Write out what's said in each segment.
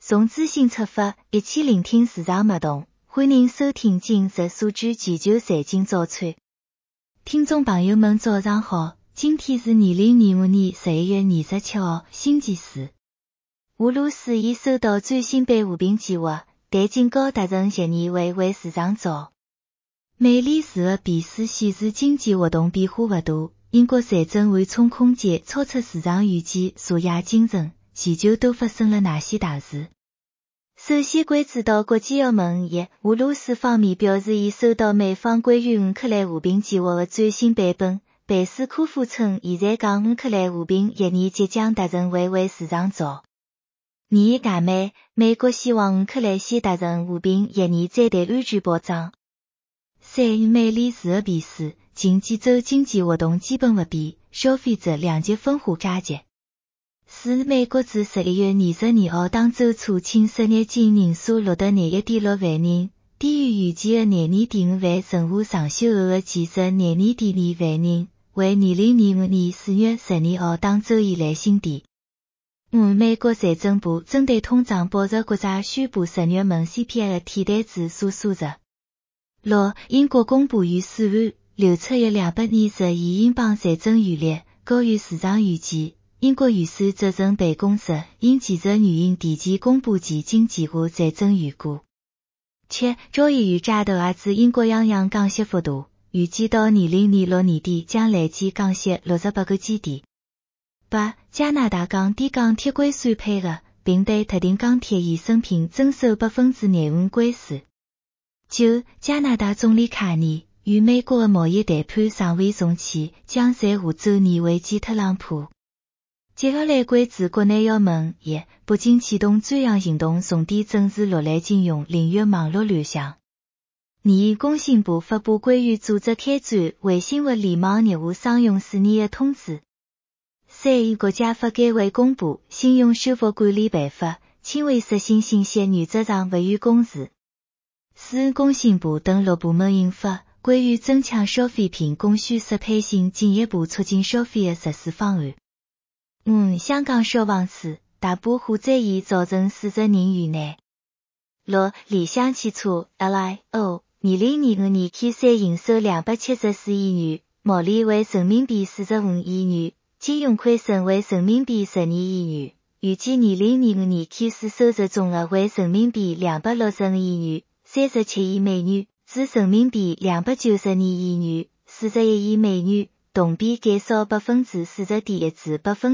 从资讯出发，一起聆听市场脉动。欢迎收听今日数据全球财经早餐。听众朋友们早上好，今天是2025年11月27号，星期四。俄罗斯已收到最新版和平计划，但警告达成协议为市场早。美联储的变数显示经济活动变化不大，英国财政缓冲空间超出市场预期。昨夜清晨，全球都发生了哪些大事？首先关注到国际要闻一，俄罗斯方面表示已收到美方关于乌克兰和平计划的最新版本。佩斯科夫称现在讲乌克兰和平协议即将达成为市场早。二外媒，美国希望乌克兰先达成和平协议再谈安全保障。三美联储的变数，近几周经济活动基本不变，消费者两极分化加剧。四美国自11月22号当周初请失业金人数录得21.6万人，低于预期的廿2.5万，剩下上休后的其实廿2.2万人，为2025年4月12号当周以来新低。五美国财政部针对通胀保值国债宣布10月份 CPI 的替代指数数值。六英国公布预算案，流出约220亿英镑财政余力，高于市场预期。英国预算责任办公室因技术原因提前公布其经济化财政预估。七交易员债投也指英国央行降息幅度，预计到2026年底将累计降息68个基点。八加拿大降低钢铁关税配额，并对特定钢铁衍生品征收0.25%关税。九加拿大总理卡尼与美国的贸易谈判尚未重启，将在下周二会见特朗普。接下来关注国内要闻一，北京启动专项行动，重点整治落来禁用领域网络乱象。二工信部发布关于组织开展微信物联网业务商用试验的通知。三国家发改委公布信用修复管理办法，轻微失信信息原则上不予公示。四工信部等6部门印发关于增强消费品供需适配性，进一步促进消费的实施方案。五香港消防处大埔火灾现造成40人遇难。六理想汽车 LIO 2025年 Q3 营收274亿元，毛利为人民币45亿元，净用亏损为人民币12亿元，预计2025年 Q4 收入总额为人民币265亿元，37亿美元，至人民币292亿元，41亿美元，同比减少 40.1% 至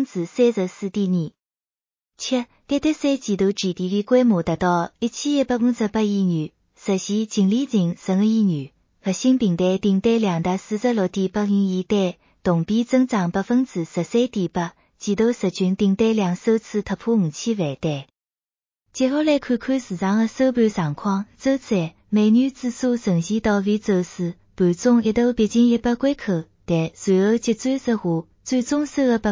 34.2%。七，第三季度 GDP 规模达到1158亿元，实现净利润12亿元，核心订单订单量达 46.85亿单，同比增长 13.8%， 季度日均订单量首次突破5000万单。接下来看看市场的收盘状况。周三，美元指数呈现倒 V 走势，盘中一度逼近100关口，但随后急转直下，最终收入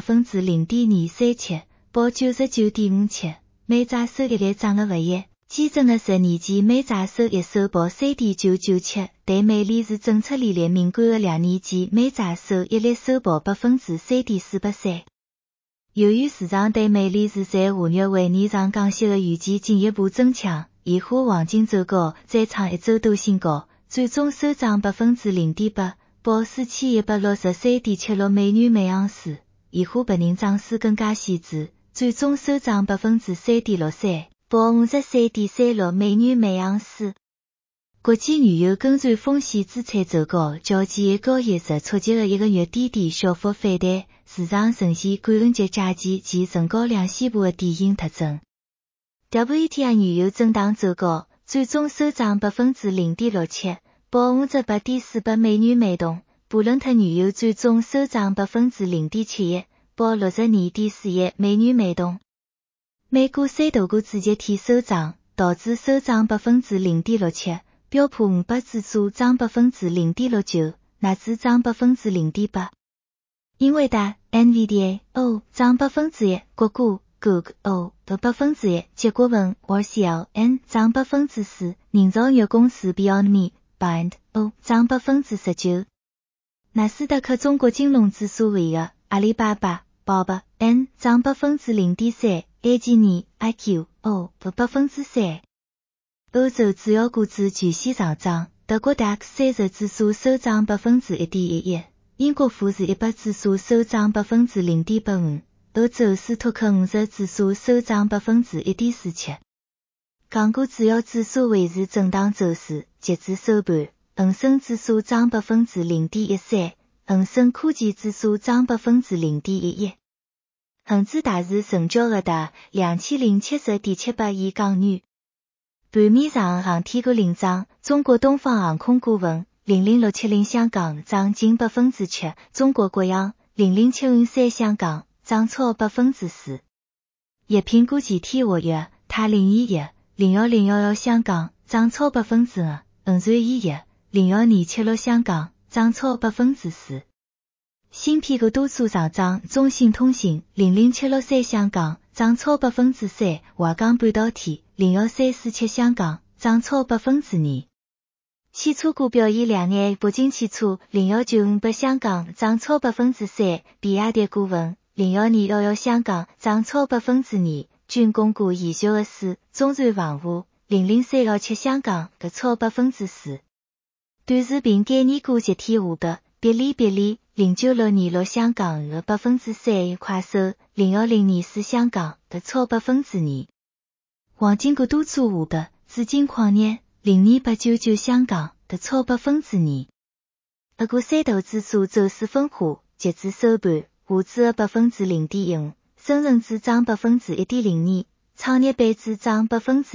0.237， 报 99.57， 美债收益率涨了不一，基准的10年期美债收益收报 3.997， 对美联储政策利率敏感的2年期美债收益率收报 3.43%。由于市场对美联储在下月会议上降息的预期进一步增强，现货黄金走高再创一周度新高，最终收涨 0.8%， 报 4163.76 美元每盎司。现货白银涨势更加显著，最终收涨 3.63%， 报 53.36 美元每盎司。国际原油跟随风险资产走高，较前高一直触及的1个月低点小幅反弹，市场呈现感恩节假期及成交量宣布的典型特征。WTI 原油震荡走高，最终收涨 0.67%， 报 58.48 美元每桶。布伦特原油最终收涨 0.71%， 报 62.41 美元每桶。美股三大股指集体收涨，道指收涨 0.67%， 标普500指数涨 0.69%， 纳指涨 0.8%。英伟达 NVIDIA 涨 1%， 谷歌 Google 的 1%， 结果文 RCLN 涨 4%， 人造肉公司 Beyond Meat涨 19%。纳斯达克中国金融指数为额阿里巴巴 BOB N 涨 0.3%， 埃及年 IQ 3%。欧洲主要股指全线上涨，德国DAX30指数收涨 1.11%， 英国富时100指数收涨 0.85%， 欧洲斯托克50指数收涨 1.47%。港股主要指数维持震荡走势，截至收盘，恒生指数涨 0.13%， 恒生科技指数涨 0.11%。恒指大市成交额达 2070.78 亿港元。盘面上航天股领涨，中国东方航空股份00670香港涨近 7%， 中国国央00713香港涨超 4%。药品股集体活跃，泰林医药01011香港涨超 2%， 恒瑞医药01276香港涨超 4%。芯片股多数上涨，中信通信00763香港涨超 3%， 华港半导体01347香港涨超 2%。汽车股表现亮眼，北京汽车01958香港涨超 3%， 比亚迪股份01211香港涨超 2%， 军工股延续恶势，中船防务00317香港跌超 4%。短视频概念股集体下跌，哔哩096226香港跌 3%， 快手01024香港跌超 2%。黄金股多数下跌，紫金矿业02899香港跌超 2%。俄股三大指数走势分化，截至收盘，沪指跌 0.15%， 深成指涨 1.02%， 创业板指涨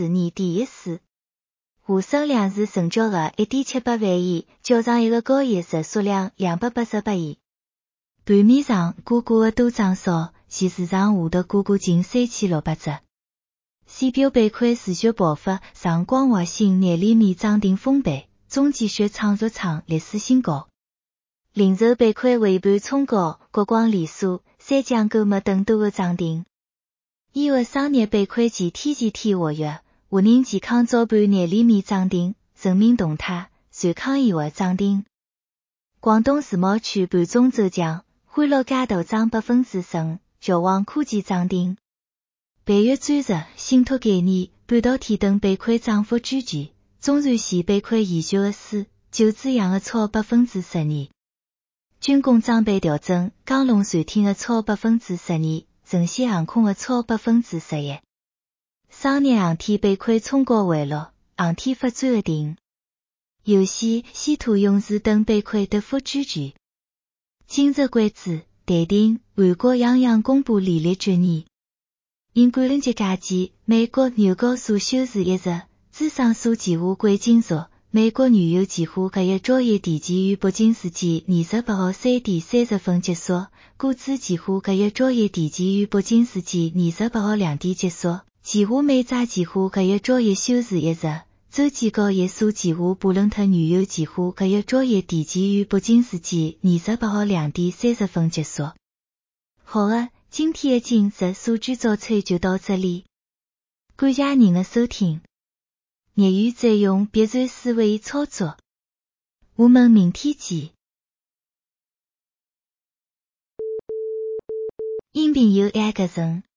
2.14%。沪深两市成交额 1.78 万亿，较上一个交易日数量288亿。盘面上，股股的多涨少，现市场下跌股股近3600只。线标板块持续爆发，上光华新廿厘米涨停封板，中积雪创入场历史新高。零售板块尾盘冲高，国光联塑、三江购物等多个涨停。医药商业板块集体活跃。华宁健康早盘廿厘米涨停，人民动态、瑞康医药涨停。广东自贸区盘中走强，欢乐街头涨 10%， 小旺科技涨停。万悦钻石、信托概念、半导体等板块涨幅居前，中长线板块延续恶势，九子阳的超 12%。军工装备调整，江龙船艇的超 12%， 神仙航空的超 11%。商业航天板块冲高回落，航天发展的停。游戏、稀土永磁等板块跌幅居前。今日关注：淡定，韩国央行公布利率决议。因感恩节假期，美国纽交所休市一日，芝商所期货贵金属、美国原油期货隔日交易提前于北京时间28号3点30分结束，股指期货隔日交易提前于北京时间28号2点结束。期货美债期货隔日交易休市一日，洲际交易所期货布伦特原油期货隔日交易提前于北京时间28号2点30分结束。好了，今天的今日数据早餐就到这里，感谢您的收听。日语再用别传思维操作，我们明天见。音频由爱格人。